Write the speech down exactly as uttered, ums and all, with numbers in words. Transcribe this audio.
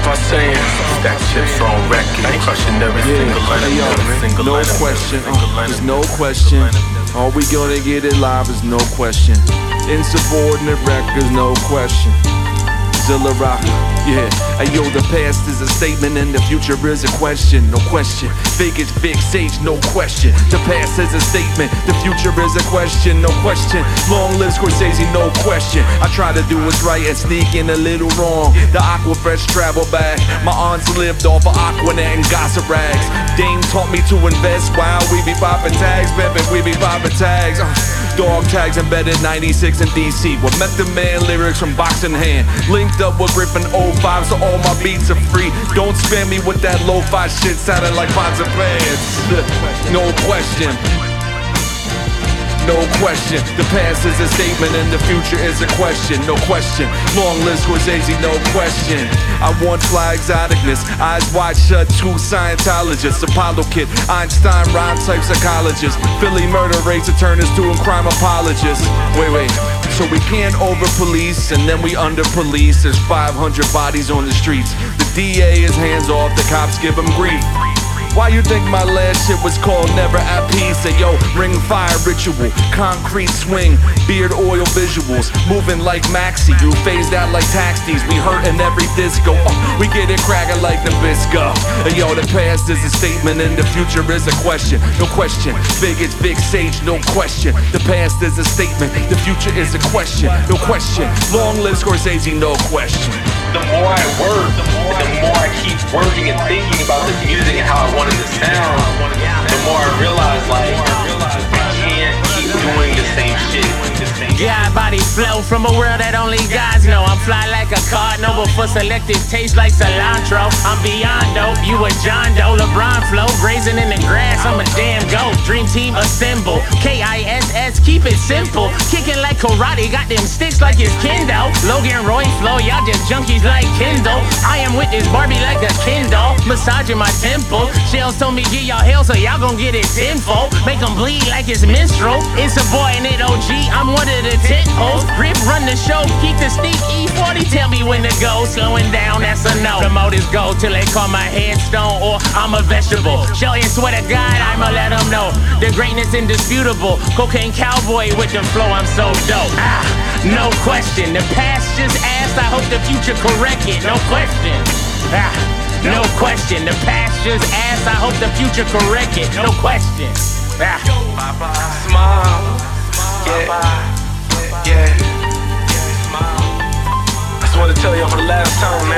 my saying? That chips on record, crushing every single line of every single No line of question, every single uh, line there's of no every question. single line of Are we gonna get it live is no question. Insubordinate records, no question. Zilla Rocker, yeah. Hey yo, the past is a statement and the future is a question, no question. Fake is big sage, no question. The past is a statement, the future is a question, no question. Long live Scorsese, no question. I try to do what's right and sneak in a little wrong. The Aquafresh travel bag, my aunts lived off of Aquanet and gossip rags. Dame taught me to invest while we be popping tags, baby, we be popping tags. Uh, Dog tags embedded ninety-six in D C with Method Man lyrics from Box in Hand. Linked up with Griffin oh five so all my beats are free. Don't spam me with that lo-fi shit sounding like pots and pans. No question. No question, the past is a statement and the future is a question, no question. Long live Scorsese, no question. I want fly exoticness, eyes wide shut, two Scientologists, Apollo kid, Einstein rhyme type psychologist, Philly murder rates attorneys doing crime apologists. Wait, wait, so we can't over police and then we under police. There's five hundred bodies on the streets. The D A is hands off, the cops give them grief. Why you think my last shit was called Never at Peace? Say yo, ring fire ritual, concrete swing, beard oil visuals, moving like Maxi. You phased out like taxis, we hurtin' every disco. Oh, we get it crackin' like Nabisco. Hey yo, the past is a statement and the future is a question, no question. Big is big sage, no question. The past is a statement, the future is a question, no question. Long live Scorsese, no question. The more I work, the more I keep working and thinking about this music and how I want it to sound, the more I realize, like, I can't keep doing the same shit. God body flow from a world that only gods know. I'm fly like a cardinal, but for selective taste like cilantro. I'm beyond dope, you a John Doe, LeBron flow, grazing in the grass, I'm a damn goat. Dream team assemble, K I S S, keep it simple. Kicking like karate, got them sticks like it's kendo. Logan Roy flow, y'all just junkies like Kendall. I am with this Barbie like a Kindle, massaging my temple. Shells told me get y'all hell, so y'all gon' get it tenfold. Make them bleed like it's menstrual. It's a boy and it O G, I'm one of the tent hoes. Grip run the show, keep the sneak E forty, tell me when to go. Slowing down, that's a no. The motors go till they call my headstone or I'm a vegetable. Show and swear to God, I'ma let them know the greatness indisputable. Cocaine cowboy with the flow, I'm so dope. Ah, no question, the past just asked, I hope the future correct it. No question. Ah, no question, the past just asked, I hope the future correct it. No question. Ah. Smile, yeah, yeah. I just wanted to tell y'all for the last time, man.